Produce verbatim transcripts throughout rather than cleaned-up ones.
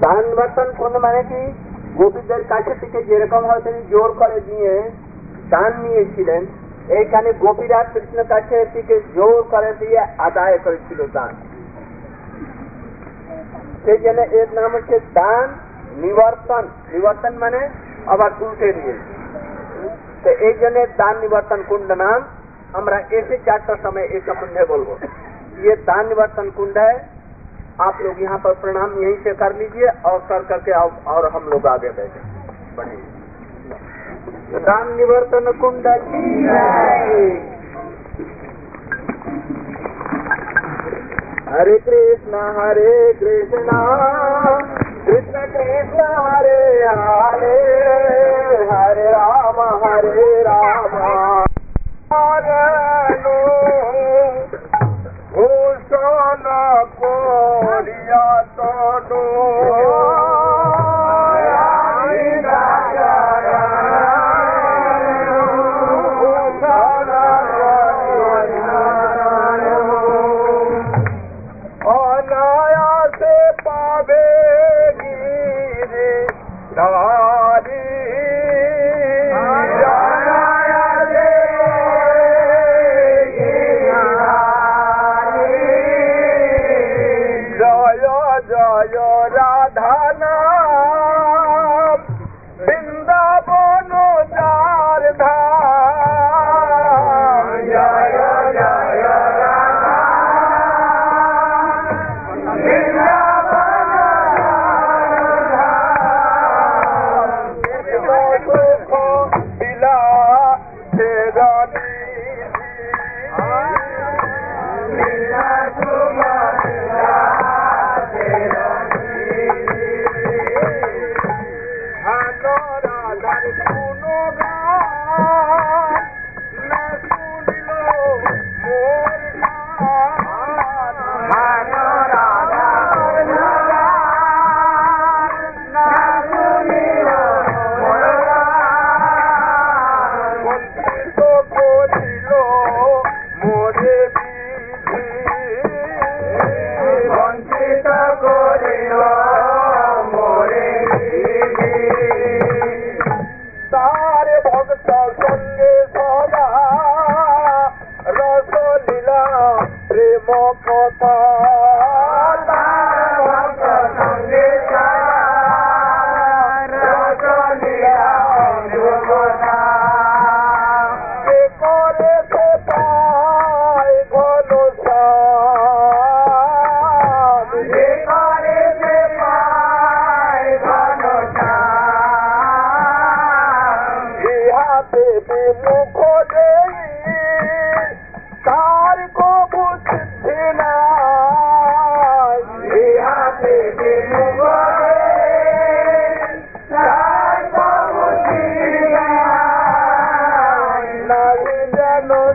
দান নিবর্তন কুণ্ড মানে কি, গোপীদের কাছে থেকে যেরকম হয়তো জোর করে নিয়ে দান নিয়েছিলেন, এইখানে গোপীরা কৃষ্ণ কাছে থেকে জোর করে দিয়ে আদায় করেছিল দান। সেই জন্য এর নাম হচ্ছে দান নিবর্তন। নিবর্তন মানে আবার উল্টে দিয়ে। तो एक जने दान निवर्तन कुंड नाम हमरा ऐसे चार्टर समय इस संबंध बोलबो। ये दान निवर्तन कुंड है। आप लोग यहाँ पर प्रणाम यहीं से कर लीजिए और कर करके और हम लोग आगे बैठे बढ़ेंगे। दान निवर्तन कुंड की हरे कृष्ण हरे कृष्ण कृष्ण कृष्ण हरे हरे हरे राम हरे राम भूषण कोरिया तो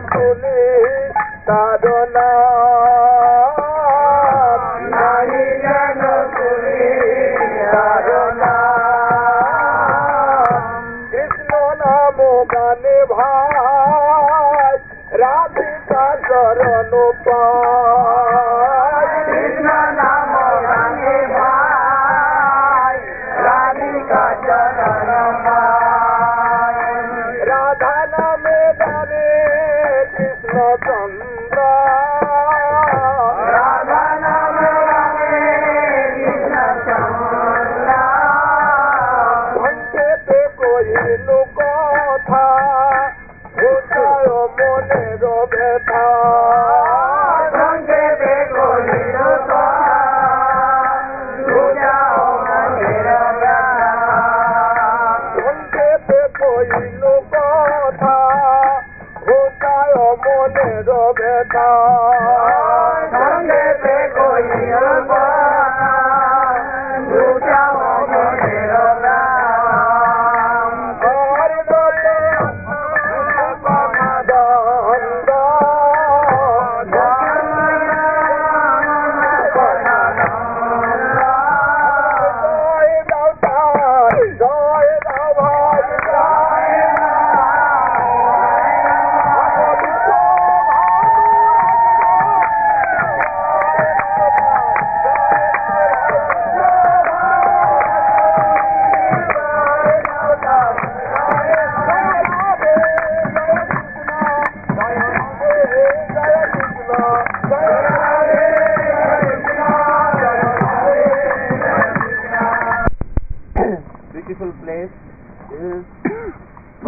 Sadhana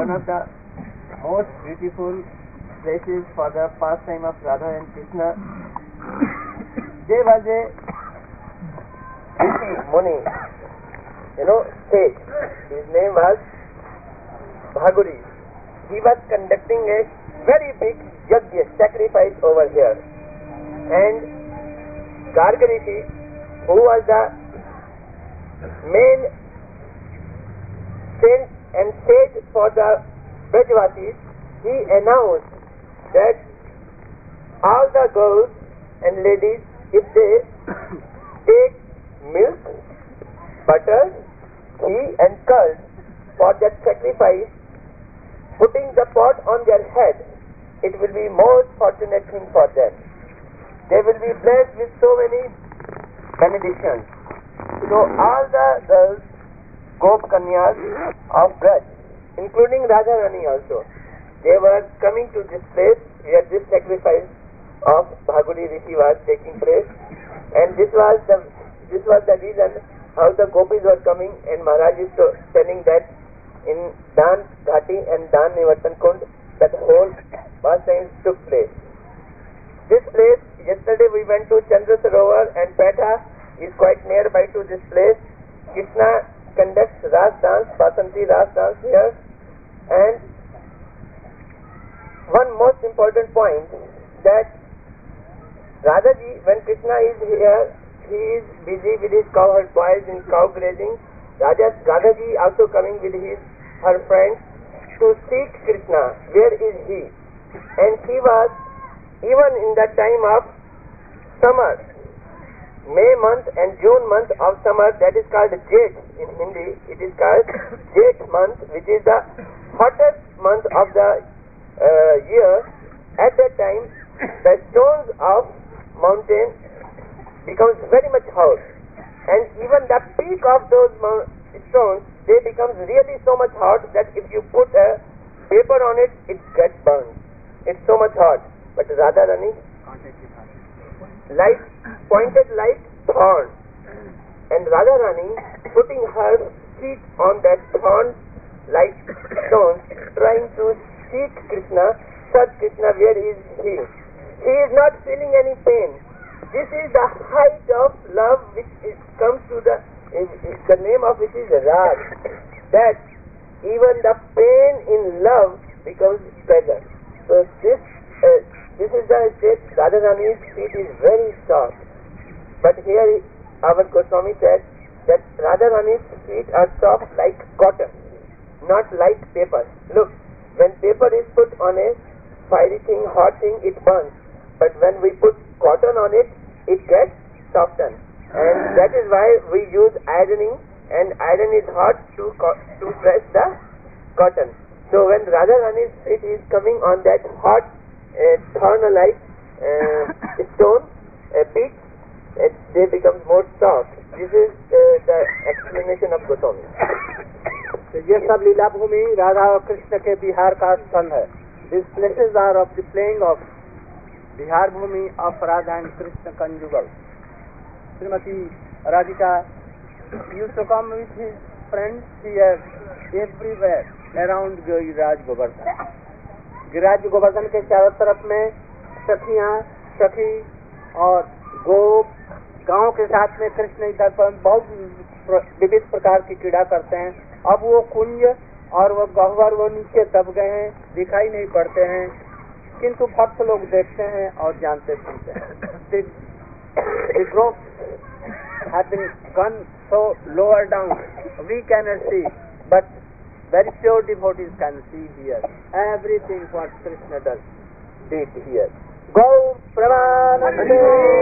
one of the most beautiful places for the pastime of Radha and Krishna. There was a Muni, you know, sage. His name was Bhaguri. He was conducting a very big yajna, sacrifice over here. And Gargarishi, who was the main saint and sage for the Brajavasis, he announced that all the girls and ladies, if they take milk, butter, ghee and curd for that sacrifice, putting the pot on their head, it will be most fortunate thing for them. They will be blessed with so many benedictions. So all the girls, Gop Kanyas of Braj, including Radharani also, they were coming to this place where this sacrifice of Bhaguri Rishi was taking place, and this was the this was the reason how the gopis were coming, and Maharaj is so telling that in Dan Ghati and Dan Nivartan Kund that whole pastime took place. This place, yesterday we went to Chandra Sarovar, and Petha is quite nearby to this place. Krishna conducts Ras dance, Basanti Ras dance here, and one most important point that Radhaji, when Krishna is here, he is busy with his cowherd boys in cow grazing. Raja, Radhaji also coming with his her friends to seek Krishna. Where is he? And she was even in the time of summer, May month and June month of summer, that is called Jet in Hindi. It is called Jet month, which is the hottest month of the uh, year. At that time, the stones of mountain becomes very much hot, and even the peak of those stones, they becomes really so much hot that if you put a paper on it, it gets burned. It's so much hot. But Radharani, like pointed like thorn, and Radharani putting her feet on that thorn like stones, trying to seek Krishna, search Krishna, where is he? He is not feeling any pain. This is the height of love which is, comes to the, is, is the name of which is Rag. That even the pain in love becomes pleasure. So this uh, this is the state. Radharani's feet is very soft. But here our Goswami said that Radharani's feet are soft like cotton, not like paper. Look, when paper is put on a fiery thing, hot thing, it burns. But when we put cotton on it, it gets softened. And that is why we use ironing, and iron is hot to to press the cotton. So when Radharani's feet is coming on that hot uh, thorn-like uh, stone, uh, peak, uh, they become more soft. This is uh, the explanation of Goswami. तो ये सब लीला भूमि राधा और कृष्ण के बिहार का स्थल है. These places are of the playing of Bihar Bhumi of Radha and Krishna conjugal. Srimati Radhika used to come with his friends here everywhere around Giriraj Govardhan. Giriraj Govardhan के चारों तरफ में सखियां, सखी और गोप गांव के साथ में कृष्ण इधर पर बहुत विविध प्रकार की क्रीड़ा करते हैं. अब वो कुंज और वो गह्वर वो नीचे दब गए हैं, दिखाई नहीं पड़ते हैं, किंतु भक्त लोग देखते हैं और जानते सुनते हैं. The ropes have been gone so lower down, we cannot see, but very pure devotees can see here everything what Krishna does, did here. Go Pramanande.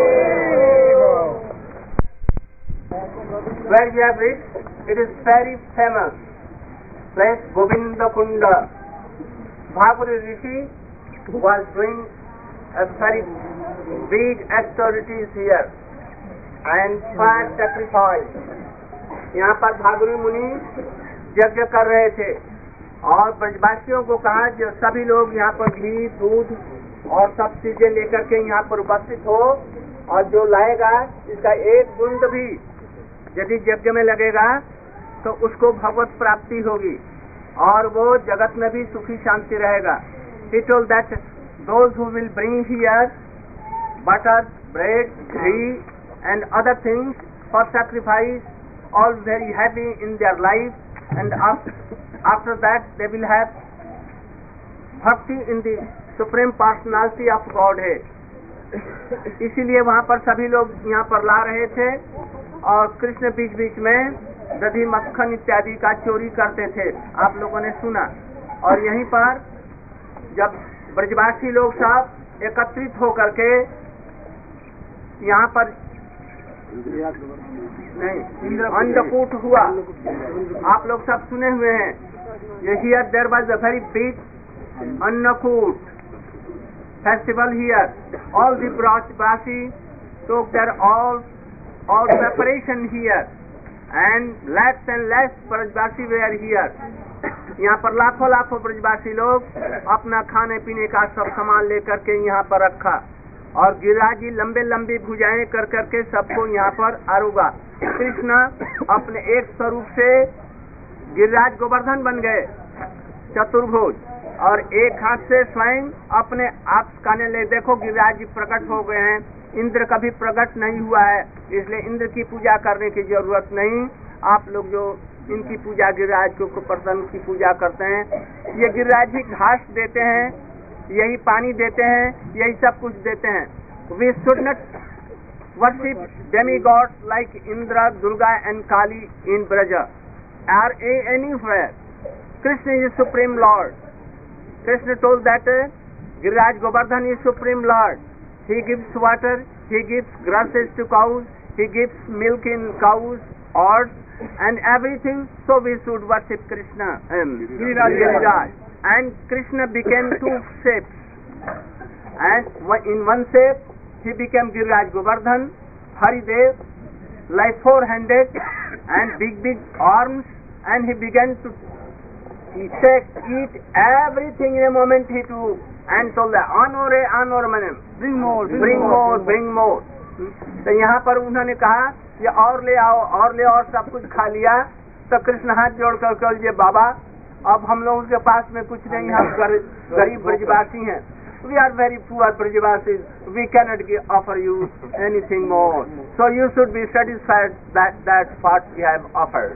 Where we have reached, it is very famous place, Govinda Kunda. Bhaguri Rishi was doing a very big activities here and fire sacrifice. यहाँ पर भागुरी मुनि यज्ञ कर रहे थे और ब्रजवासियों को कहा जो सभी लोग यहाँ पर घी, दूध और सब चीजें लेकर के यहाँ पर उपस्थित हो, और जो लाएगा इसका एक बूंद भी यदि यज्ञ में लगेगा तो उसको भगवत प्राप्ति होगी. और वो जगत में भी सुखी शांति रहेगा। He told that those who will bring here butter, bread, ghee and other things for sacrifice, all very happy in their life, and after, after that they will have bhakti in the supreme personality of Godhead. इसीलिए वहाँ पर सभी लोग यहाँ पर ला रहे थे और कृष्ण बीच बीच में दही मक्खन इत्यादि का चोरी करते थे, आप लोगों ने सुना। और यहीं पर जब ब्रजवासी लोग सब एकत्रित होकर के यहाँ पर नहीं अन्नकूट हुआ, आप लोग सब सुने हुए हैं। ये here there was a very big Annakut festival here. All the Brajvasi took their all all preparation here, and lakhs and lakhs Brajvasi were here. यहाँ पर लाखों लाखों ब्रजवासी लोग अपना खाने पीने का सब सामान लेकर के यहाँ पर रखा, और गिरिराज जी लंबे लंबी भुजाएं कर करके सबको यहाँ पर आरूगा। कृष्ण अपने एक स्वरूप से गिरिराज गोवर्धन बन गए चतुर्भुज, और एक हाथ से स्वयं अपने आप खाने ले। देखो गिरिराज जी प्रकट हो गए हैं, इंद्र कभी प्रकट नहीं हुआ है, इसलिए इंद्र की पूजा करने की जरूरत नहीं। आप लोग जो इनकी पूजा गिरिराज को प्रसन्न की पूजा करते हैं, ये गिरिराज जी घास देते हैं, यही पानी देते हैं, यही सब कुछ देते हैं। We should not worship demigod like Indra, Durga and Kali in Braj are anywhere. Krishna is supreme lord. Krishna told that uh, Giriraj Govardhan is supreme lord. He gives water, he gives grasses to cows, he gives milk in cows, oats, and everything. So we should worship Krishna, um, Giriraj. Giriraj. And Krishna became two shapes. And in one shape, he became Giriraj Govardhan, Haridev, like four-handed and big, big arms, and he began to He said, eat everything in a moment he took, and told the honor, honor मैंने bring more, bring more, bring more. तो यहाँ पर उन्होंने कहा ये और ले आओ, और ले और सब कुछ खा लिया। तो कृष्ण हाथ जोड़ कर कह ये बाबा, अब हम लोगों के पास में कुछ नहीं, हम गरीब ब्रजवासी हैं। We are very poor Brajavasis. We cannot give, offer you anything more. So you should be satisfied that that what we have offered.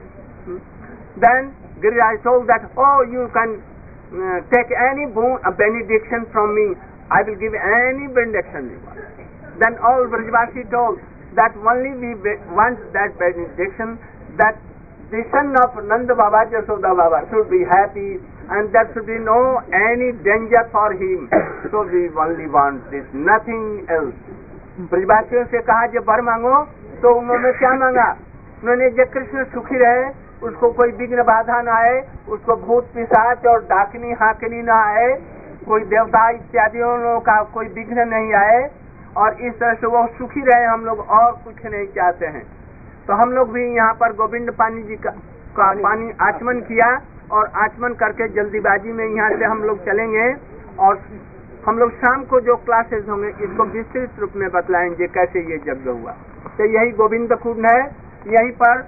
Then Giriraj told that, oh, you can uh, take any boon, a benediction from me. I will give any benediction you want. Then all Brajavasi told that only we want that benediction, that the son of Nanda Baba, Jasoda Baba should be happy, and there should be no any danger for him. So we only want this, nothing else. ब्रजवासियों से कहा जब वर मांगो, तो उन्होंने क्या मांगा? उन्होंने जब कृष्ण सुखी रहे, उसको कोई विघ्न बाधा न आए, उसको भूत पिशाच और डाकनी हाकनी न आए, कोई देवता इत्यादियों का कोई विघ्न नहीं आए, और इस तरह से वो सुखी रहे। हम लोग और कुछ नहीं चाहते हैं। तो हम लोग भी यहाँ पर गोविंद पानी जी का, का पानी आचमन किया, और आचमन करके जल्दीबाजी में यहाँ से हम लोग चलेंगे, और हम लोग शाम को जो क्लासेस होंगे इसको विस्तृत रूप में बतलाएंगे कैसे ये यज्ञ हुआ। तो यही गोविंद कुंड है, यहीं पर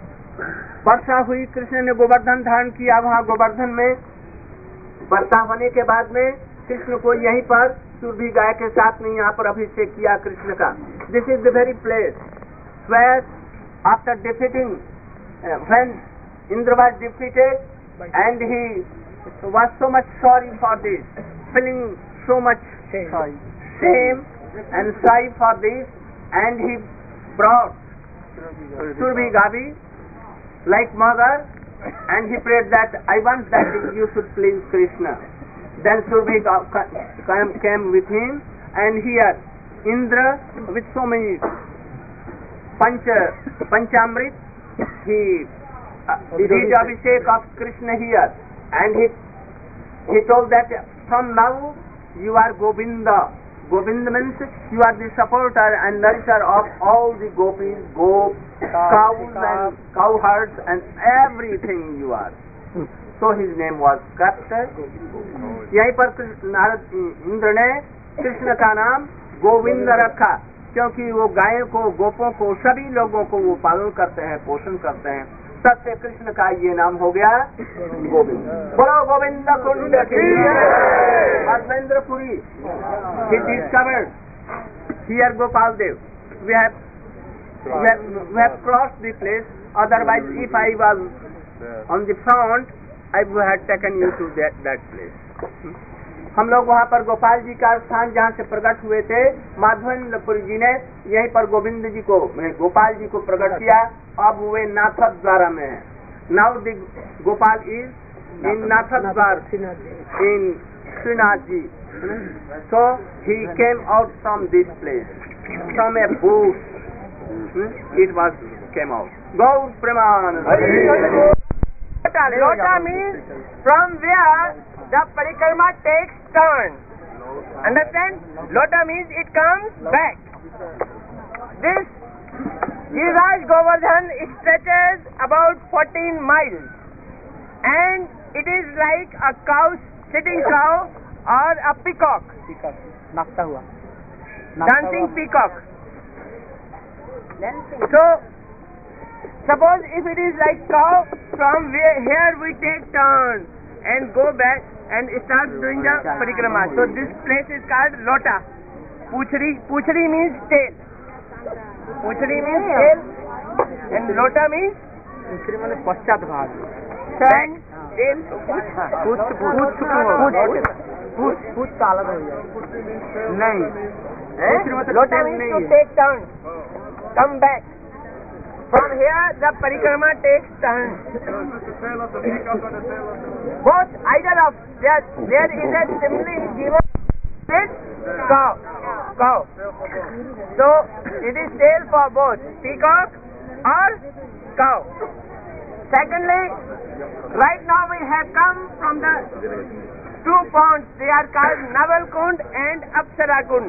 वर्षा हुई, कृष्ण ने गोवर्धन धारण किया। वहाँ गोवर्धन में वर्षा होने के बाद में कृष्ण को यहीं पर सुरभि गाय के साथ में यहाँ पर अभिषेक किया कृष्ण का। This is the very place where after defeating when Indra was defeated and he was so much sorry for this, feeling so much shame and sorry for this, and he brought Surabhi Gavi like mother, and he prayed that I want that you should please Krishna. Then Surabhi came with him, and here Indra with so many pancha panchamrit, he uh, did abhishek of Krishna here, and he he told that from now you are Govinda. Govinda means you are the supporter and nourisher of all the gopis, gop, cows and cow herds and everything you are. So his name was kept. यहीं पर नारद इंद्र ने कृष्ण का नाम गोविंद रखा, क्योंकि वो गायों को, गोपों को, सभी लोगों को वो पालन करते हैं, पोषण करते हैं, तब से कृष्ण का ये नाम हो गया गोविंद। बोलो गोविंद कुंड की मधवेंद्रपुरी। He discovered here Gopal Dev. We have we have, we have crossed the place. Otherwise, if I was on the front, I would have taken you to that that place. हम लोग वहाँ पर गोपाल जी का स्थान जहाँ से प्रकट हुए थे, माधवेंद्रपुरी जी ने यहीं पर गोविंद जी को गोपाल जी को प्रकट किया। अब वे नाथक द्वारा में है। Now the Gopal is in Nathdwara in Shrinath ji. So he came out from this place from a booth. It was came out. Gaur Premanand. Lota means from where the parikrama takes turn. Understand? Lota means it comes back. This Giriraj Govardhan stretches about fourteen miles, and it is like a cow, sitting cow, or a peacock, नाचता हुआ dancing peacock. So, suppose if it is like cow, from where here we take turn and go back and start doing the parikrama. So this place is called Lota. Puchri, Puchri means tail. Puchri means tail, and Lota means दूसरे मैंने पश्चात भाग back, tail. पूछ पूछ पूछ पूछ का अलग हो जाए नहीं। Lota means to take turn, come back. From here the parikrama takes turn. Both either of there, there is a simile given with cow. cow. So it is tail for both peacock or cow. Secondly, right now we have come from the two ponds. They are called Naval Kund and Apsara Kund.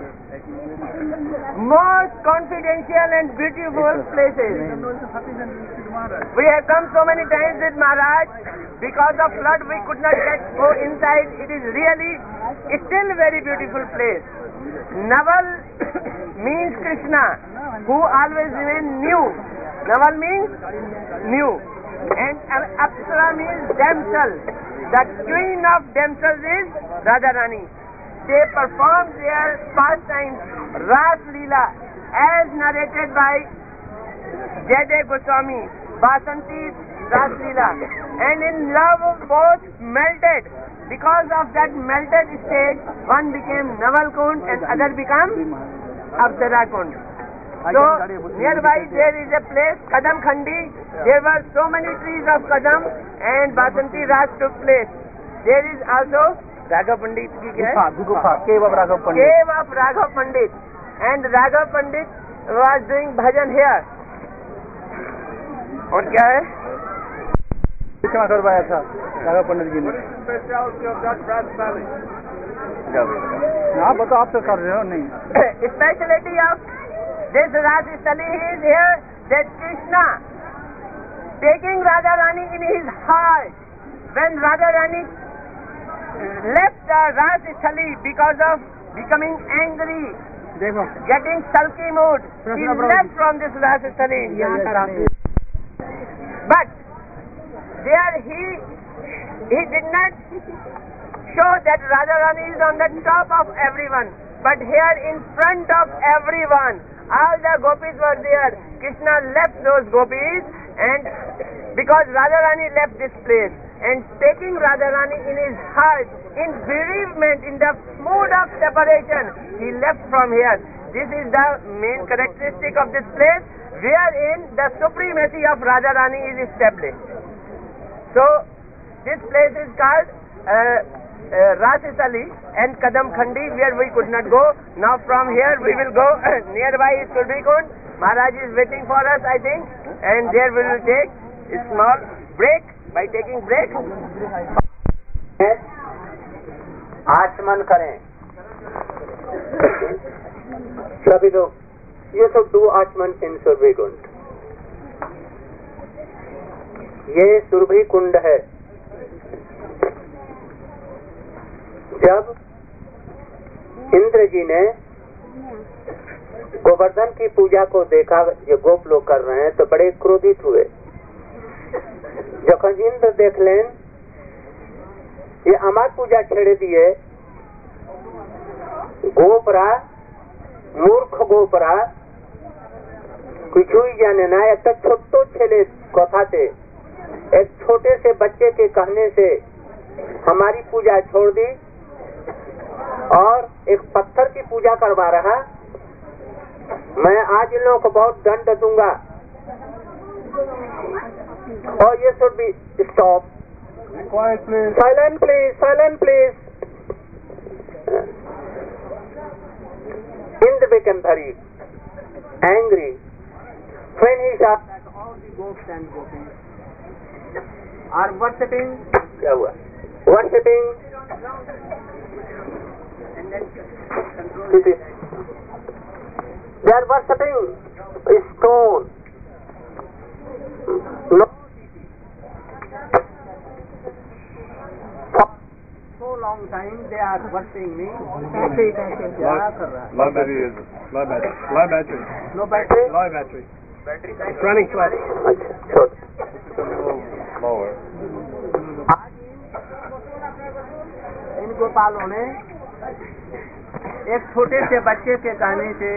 Most confidential and beautiful places. We have come so many times with Maharaj. Because of flood we could not get go inside. It is really still very beautiful place. Naval means Krishna, who always remains new. Naval means new. And Apsara means damsel. The queen of damsels is Radharani. They performed their pastimes, Ras Leela, as narrated by Jaydev Goswami, Basanti Ras Leela. And in love both melted. Because of that melted state, one became Naval Kund and other became Apsara Kund. So, nearby there is a place, Kadam Khandi. There were so many trees of Kadam and Basanti Ras took place. There is also Raghav Pandit ki kya hai? गुफा cave of Raghav Pandit. Cave of Raghav Pandit. And Raghav Pandit was doing bhajan here. और क्या है? कितना करवाया था राघव पंडित जी ने? हाँ बताओ, आप तो कर रहे हो नहीं? Speciality of this Raj Stali is here that Krishna taking Radharani in his heart. When Radharani left the Raj Stali because of becoming angry, देखो getting sulky mood, he left from this Raj Stali. But there he he did not show that Radharani is on the top of everyone, but here in front of everyone, all the gopis were there. Krishna left those gopis, and because Radharani left this place, and taking Radharani in his heart, in bereavement, in the mood of separation, he left from here. This is the main characteristic of this place, wherein the supremacy of Radharani is established. So, this place is called uh, uh, Rasisali and Kadam Khandi, where we could not go. Now from here we will go, nearby is Surbikund. Maharaj is waiting for us, I think, and there we will take a small break. By taking break, आचमन करें सभी लोग. ये सब दो आचमन इन सुरभि कुंड. ये सुरभि कुंड है. जब इंद्र जी ने गोवर्धन की पूजा को देखा, ये गोप लोग कर रहे हैं, तो बड़े क्रोधित हुए. যখন ইন্দ্র দেখলেন যে আমার পূজা ছেড়ে দিয়ে গোপরা মূর্খ গোপরা কিছুই জাने ना, একটা ছোট্ট ছেলে কথাতে एक छोटे से बच्चे के कहने से हमारी पूजा छोड़ दी और एक पत्थर की पूजा करवा रहा। मैं आज इन लोगों को बहुत दंड दूंगा और ये should be stop. Silent please, silent please. Indra became very angry when he saw that all the gops and gopis are worshipping, क्या हुआ? Worshipping, they are worshipping stone. No, so long time they are worshipping me. क्या कर रहा है? Low battery is low battery. Low battery. No battery. Low battery. It's running flat. अच्छा, छोड़। It's a little lower. इन गोपालों ने एक छोटे से बच्चे के कहने से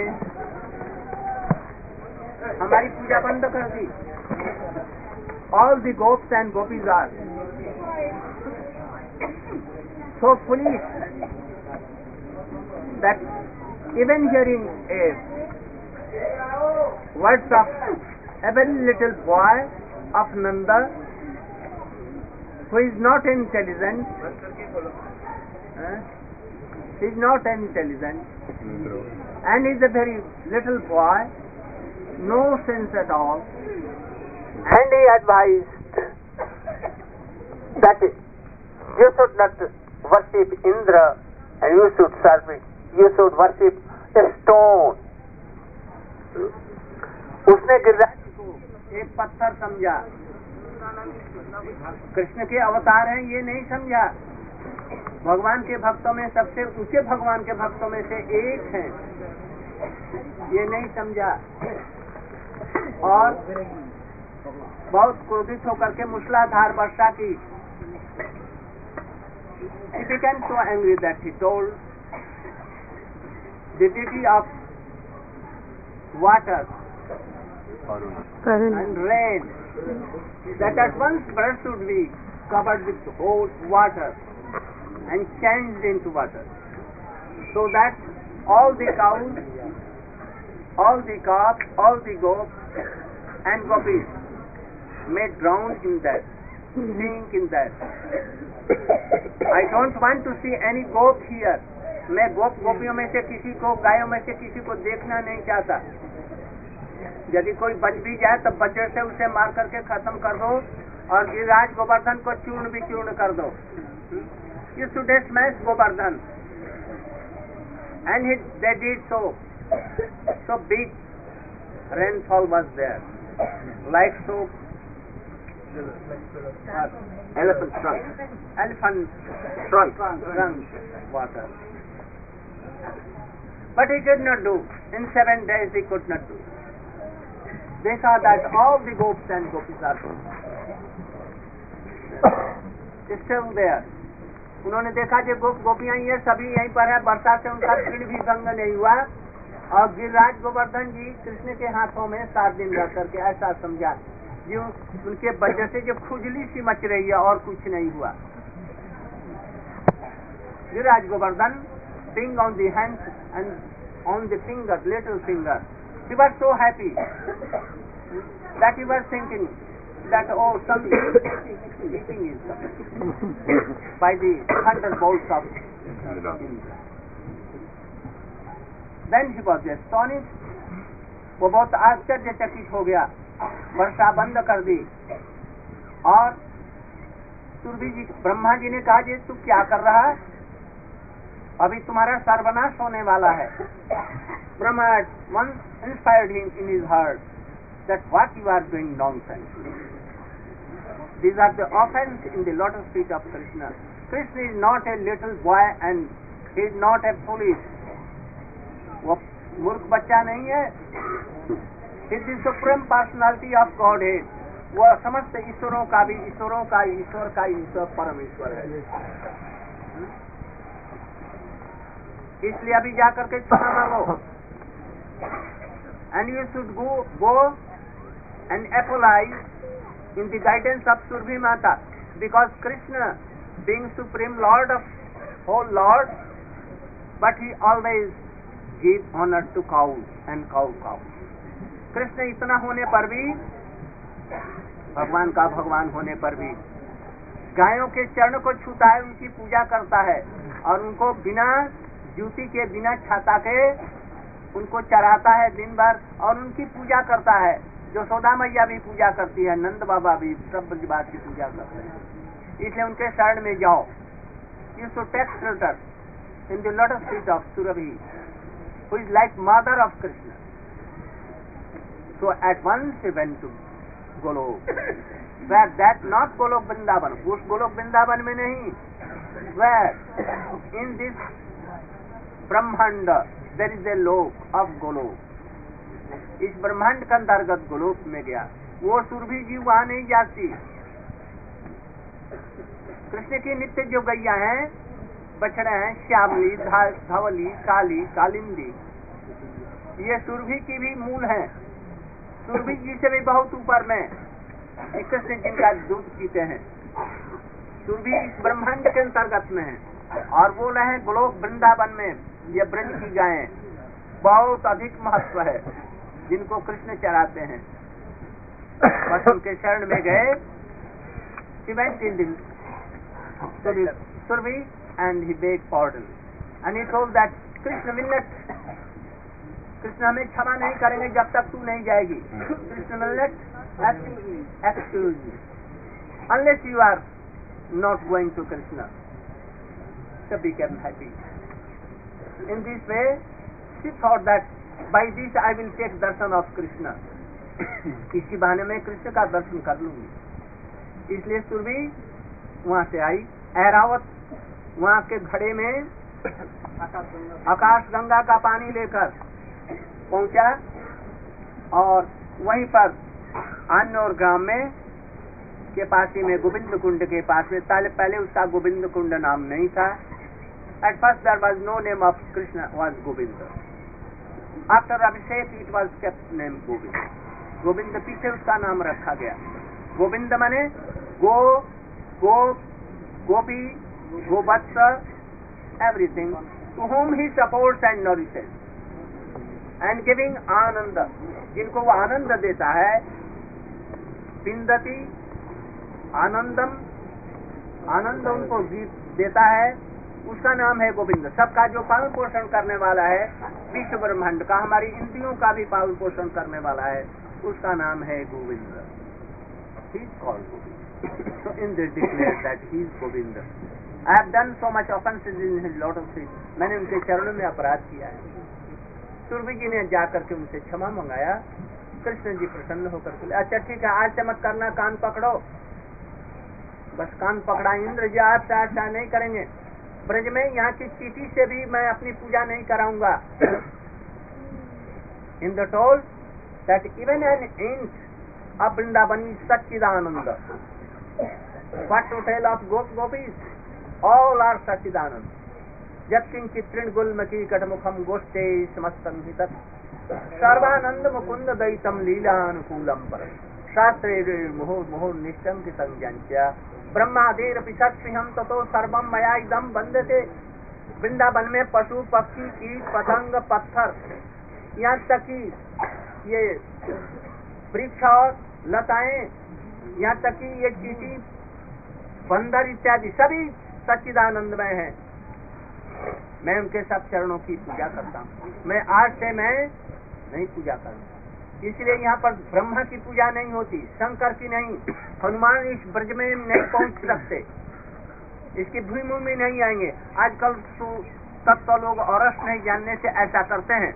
हमारी पूजा बंद कर दी। All the gops and gopis are so foolish that even hearing a words of a very little boy of Nanda who is not intelligent, uh, he is not intelligent and is a very little boy, no sense at all, and he advised that you should not worship Indra and you should serve it, you should worship a stone. उसने गिरिराज को एक पत्थर समझा, कृष्ण के अवतार हैं ये नहीं समझा, भगवान के भक्तों में सबसे ऊंचे भगवान के भक्तों में से एक हैं ये नहीं समझा और बहुत क्रोधित होकर के मूसलाधार वर्षा की। He became so angry that he told the deity of water and rain that at once breast should be covered with hot water and changed into water, so that all the cows, all the calves, all the goats and gopis may drown in that, sink in that. I don't want to see any goat here. मैं गोप गोपियों में से किसी को, गायों में से किसी को देखना नहीं चाहता। यदि कोई बच भी जाए तो वज्र से उसे मार करके खत्म कर दो और गिरिराज गोवर्धन को चूर्ण भी चूर्ण कर दो। You should smash Govardhan, and he, they did so. So big rainfall was there, like so. Uh, elephant trunk, elephant trunk, trunk water. But he could not do. In seven days he could not do. They saw that all the gops and gopis are still there. उन्होंने देखा कि गोप गोपियां ये सभी यहीं पर है, वर्षा से उनका तीर्ण भी भंग नहीं हुआ और गिरिराज गोवर्धन जी कृष्ण के हाथों में सात दिन रह करके ऐसा समझा जो उनके वजह से जो खुजली सी मच रही है और कुछ नहीं हुआ। Giriraj Govardhan being on the hands and on the finger, little finger, he was so happy that he was thinking that oh, some eating is by the thunderbolts of Indra. Then he was astonished. वो बहुत आश्चर्यचकित हो गया, वर्षा बंद कर दी और सुरभि जी, ब्रह्मा जी ने कहा जी तू क्या कर रहा है, अभी तुम्हारा सर्वनाश होने वाला है। Brahma once inspired him in his heart that what you are doing nonsense. These are the offense in the lotus feet of Krishna. Krishna is not a little boy and he is not a foolish. वो मूर्ख बच्चा नहीं है. He is the supreme personality of Godhead. वह समस्त ईश्वरों का भी ईश्वरों का ईश्वर का ईश्वर परमेश्वर है। इसलिए अभी जाकर के क्षमा मांगो। And you should go go and apologise in the guidance of Surabhi Mata, because Krishna being supreme lord of whole lord, but he always give honour to cow and cow cow. Krishna इतना होने पर भी, भगवान का भगवान होने पर भी गायों के चरण को छूता है, उनकी पूजा करता है और उनको बिना जूती के बिना छाता के उनको चराता है दिन भर और उनकी पूजा करता है। यशोदा मैया भी पूजा करती है, नंद बाबा भी, सब ब्रजवास की पूजा करते हैं। इसलिए उनके शरण में जाओ। You should take shelter in the lotus feet of Surabhi, who is like mother of Krishna. So at once he went to Golok, where that not Golok Vrindavan, उस गोलोक वृंदावन में नहीं, where in this ब्रह्मांड there is a लोक of गोलोक। इस ब्रह्मांड के अंतर्गत गोलोक में गया। वो सुरभि जी वहां नहीं जाती। कृष्ण की नित्य जो गैया हैं, बछड़े हैं, श्यामली, धवली, काली, कालिंदी, ये सुरभि की भी मूल है। सुरभि जी से भी बहुत ऊपर में कृष्ण जिनका दूध पीते हैं। सुरभि इस ब्रह्मांड के अंतर्गत में है और वो रहे गोलोक वृंदावन में। ये ब्रज की गायें बहुत अधिक महत्व है, जिनको कृष्ण चराते हैं। बस उनके शरण में गए, Surabhi and he beg pardon and he told that Krishna will not, Krishna हमें क्षमा नहीं करेंगे जब तक तू नहीं जाएगी। Krishna will not excuse you unless you are not going to Krishna. So become happy. In this way, she thought that by this I will take darshan of Krishna. इसी बहाने में कृष्ण का दर्शन कर लूंगी। इसलिए सुरभि वहां से आई। ऐरावत वहां के घड़े में आकाश गंगा का पानी लेकर पहुंचा और वहीं पर अन्य ग्राम में के पास ही में गोविंद कुंड के पास में, पहले उसका गोविंद कुंड नाम नहीं था। At first there was no name of Krishna was Govind. After abhishek it was kept name Govind. Govind पीछे उसका नाम रखा गया। गोविंद माने गो, गो, गोपी, गोवत्स, everything to home he supports and nourishes and giving anand, जिनको वो आनंद देता है। पिंदती आनंदम, आनंद उनको देता है, उसका नाम है गोविंद। सबका जो पालन पोषण करने वाला है, विश्व ब्रह्मांड का, हमारी इंद्रियों का भी पालन पोषण करने वाला है, उसका नाम है Govind. He is called Govind. So in this declare that he is Govind. I have done so much offences in his lotus feet, मैंने उनके चरणों में अपराध किया है। सुरभि जी ने जाकर के उनसे क्षमा मंगाया। कृष्ण जी प्रसन्न होकर बोले, अच्छा ठीक है, आज से मत करना, कान पकड़ो। बस कान पकड़ा। इंद्र जी आपसे आशा नहीं करेंगे, ब्रज में यहाँ की चीटी से भी मैं अपनी पूजा नहीं कराऊंगा। Indra told that even an inch of Vrindavan sachchidananda, what to tell of gop gopis, all are sachchidananda. यत्किंचित् तृणगुल्मकी कटमुखम गोष्ठे समस्तम हि तत् सर्वानंद मुकुंद दैतम लीलानुकूलम पर शास्त्रे मुहुर मुहुर निश्चंकितं ज्ञान्त्या ब्रह्मादेरपि सत्स्विहं ततो सर्वं मया इदं वन्दते। वृंदावन में पशु पक्षी कीट पतंग पत्थर, यहाँ तक कि ये वृक्ष और लताएं, यहाँ तक कि ये चींटी बंदर इत्यादि सभी सच्चिदानंदमय है। मैं उनके सब चरणों की पूजा करता हूँ। मैं आज से मैं नहीं पूजा करूँगा। इसलिए यहाँ पर ब्रह्मा की पूजा नहीं होती, शंकर की नहीं, हनुमान इस ब्रज में नहीं पहुँच सकते, इसकी भूमि में नहीं आएंगे। आजकल तब तो लोग औरस नहीं जानने से ऐसा करते हैं।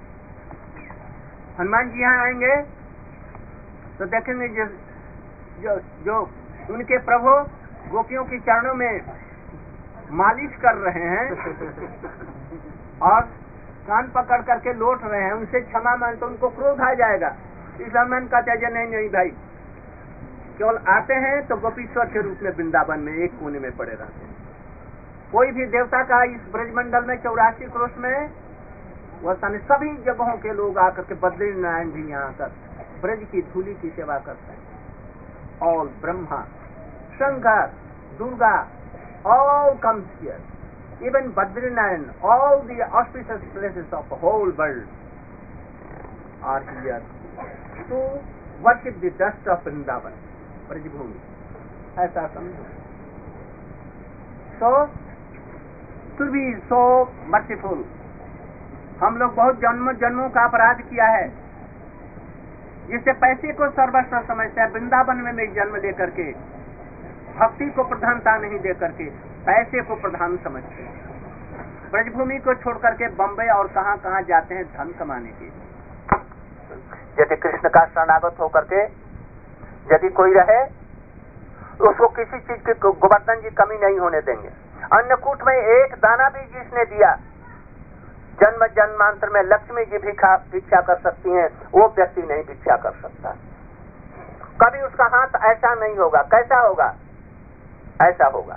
हनुमान जी यहाँ आएंगे तो देखेंगे जो जो, जो उनके प्रभु गोपियों की चरणों में मालिश कर रहे हैं और कान पकड़ करके लौट रहे हैं, उनसे क्षमा मांग तो उनको क्रोध आ जाएगा। इसलिए मन का त्याज नहीं नहीं भाई, केवल आते हैं तो गोपीश्वर के रूप में वृंदावन में एक कोने में पड़े रहते हैं। कोई भी देवता का इस ब्रजमंडल में चौरासी क्रोश में वह सभी जगहों के लोग आकर के बद्रीनारायण भी यहाँ आकर ब्रज की धूली की सेवा करते हैं। All Brahma, Shankar, Durga, all comes here. Even Badrinaran, all the auspicious places of the whole world are here to worship the dust of Vrindavan, Brajbhumi. ऐसा समझो। So, to be so merciful. हम लोग बहुत जन्म जन्मों का अपराध किया है, जिससे पैसे को सर्वस्व समझते हैं। वृंदावन में मैं जन्म लेकर के भक्ति को प्रधानता नहीं दे करके पैसे को प्रधान समझते हैं। ब्रजभूमि को छोड़ करके बम्बई और कहां कहां जाते हैं धन कमाने के लिए। यदि कृष्ण का शरणागत होकर के यदि कोई रहे तो उसको किसी चीज की गोवर्धन जी कमी नहीं होने देंगे। अन्नकूट में एक दाना भी जिसने दिया, जन्म जन्मांतर में लक्ष्मी जी भिक्षा भिक्षा कर सकती हैं, वो व्यक्ति नहीं भिक्षा कर सकता। कभी उसका हाथ ऐसा नहीं होगा। कैसा होगा? ऐसा होगा।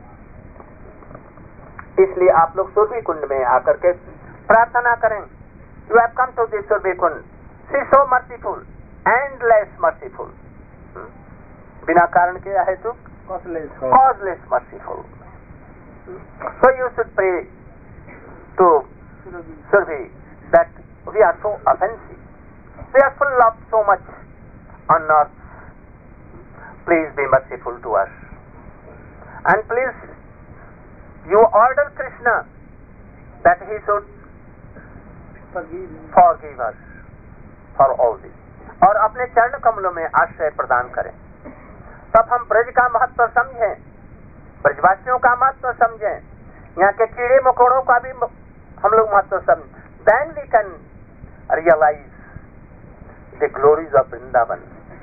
इसलिए आप लोग सुरभि कुंड में आकर के प्रार्थना करें। You have come to this Surabhi Kund, see so merciful, endless merciful. बिना कारण के है तो causeless merciful. So you should pray to Surabhi that we are so offensive, we are full of so much on earth. Please be merciful to us. And please, you order Krishna that he should forgive, forgive us for all this. और अपने चरण कमलों में आश्रय प्रदान करें। तब हम ब्रज का महत्व समझें, ब्रजवासियों का महत्व समझें, यहाँ के कीड़े मकोड़ों का भी हम लोग महत्व समझें। Then we can realize the glories of Vrindavan,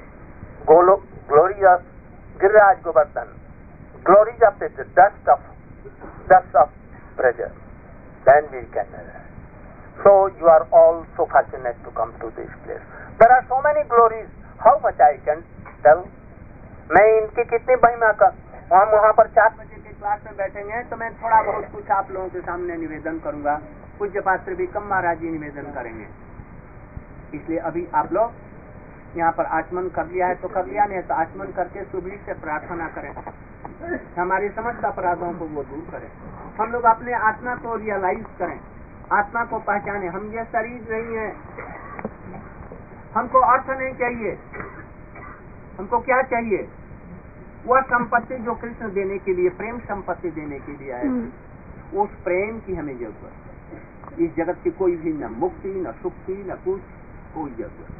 glories of Giriraj Govardhan, glories of the dust of dust of Braja. Then we can. So you are all so fortunate to come to this place. There are so many glories. How much I can tell? मैं इनकी कितनी महिमा का, हम वहाँ पर चार बजे के क्लास में बैठेंगे तो मैं थोड़ा बहुत कुछ आप लोगों के सामने निवेदन करूंगा। पूज्य पात्र भी कम महाराज जी निवेदन करेंगे। इसलिए अभी आप लोग यहाँ पर आचमन कर लिया है तो कर लिया, नहीं तो आचमन करके सुबह से प्रार्थना करें, हमारी समस्त अपराधों को वो दूर करें। हम लोग अपने आत्मा को रियलाइज करें, आत्मा को पहचाने। हम ये शरीर नहीं है, हमको अर्थ नहीं चाहिए। हमको क्या चाहिए? वह संपत्ति जो कृष्ण देने के लिए, प्रेम संपत्ति देने के लिए आए, उस प्रेम की हमें जरूरत। इस जगत की कोई भी न मुक्ति, न सुक्ति, न कुछ कोई जरूरत।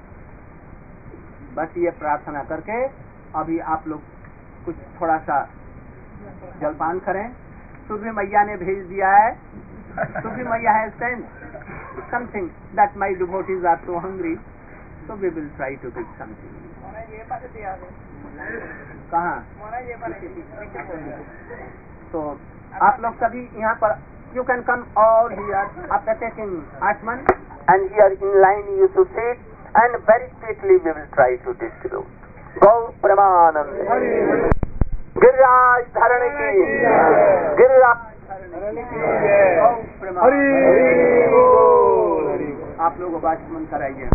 बस ये प्रार्थना करके अभी आप लोग कुछ थोड़ा सा जलपान करें। सुबह मैया ने भेज दिया है, सुबह मैया है send something that my devotees are so hungry, so we will try to give something. कहाँ? तो आप लोग सभी यहाँ पर, you can come all here after taking achaman, and here in line you to sit and very quickly we will try to distribute. Gau Pramanand. Giriraj Dharan ki. Giriraj Dharan ki. Gau Pramanand. आप लोग watchman कराइए।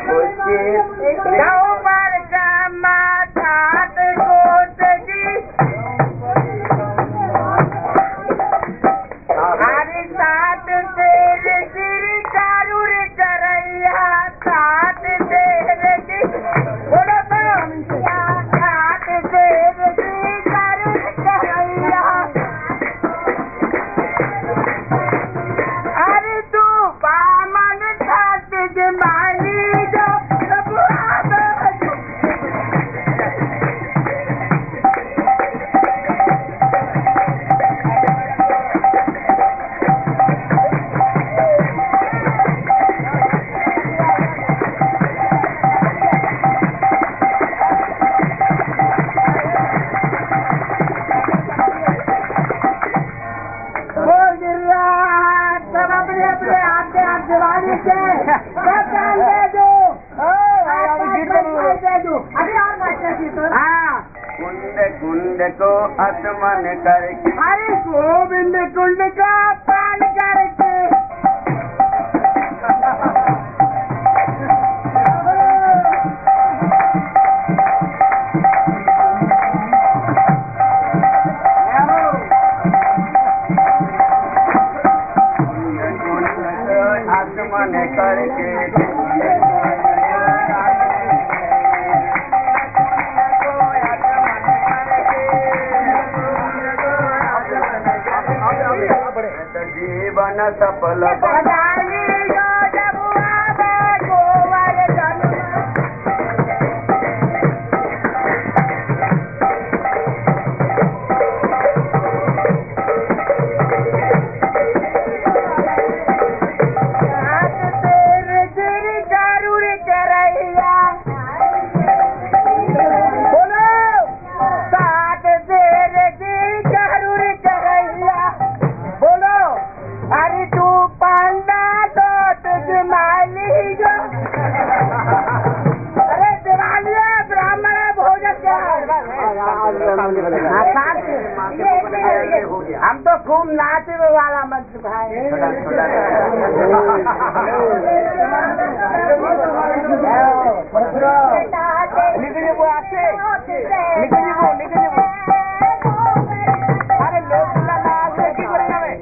पर का ठाट गोट जी हरी सात तेर गिरी चारूर चरैया सात तेर गी बोलो सात तेर गिरी चारूर चरैया अरे तू बामन ठाट जमानी जो कुंड कुंड को आसमान करके हरे गोविंद कुंड का पान करके आसमान करके जीवन सफल बधाई जो जबुआ गोवर जन्म हम तो खूब नाचने वाला मंच भाई निकली वो आते निकली वो निकली वो अरे लोग की बढ़िया में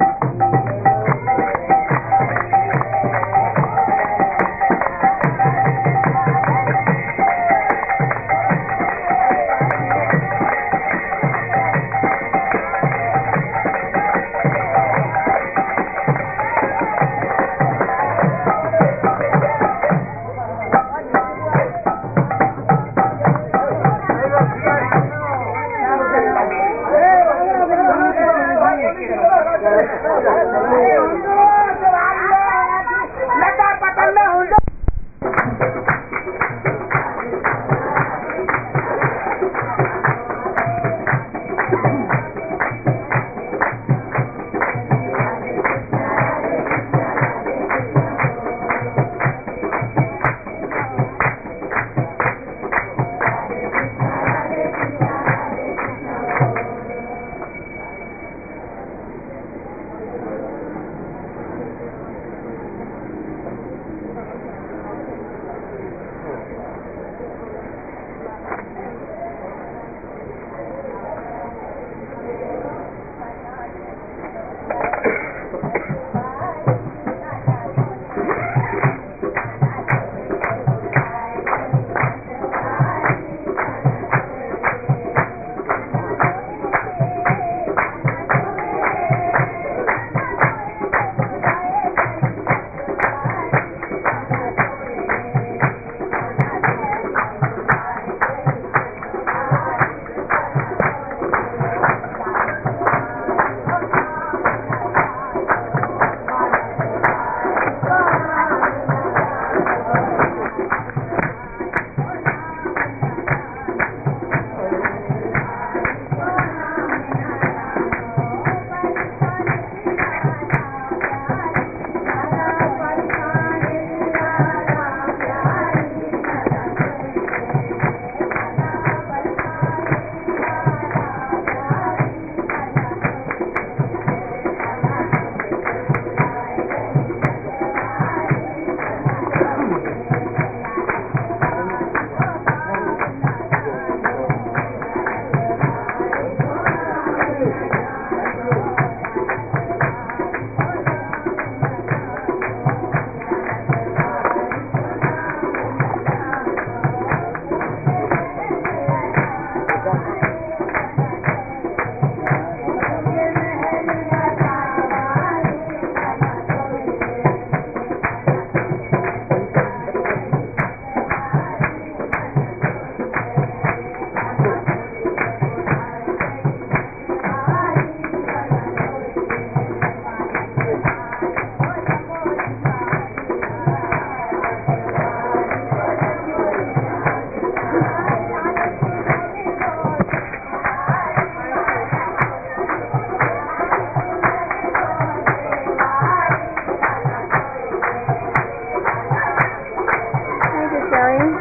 Mary.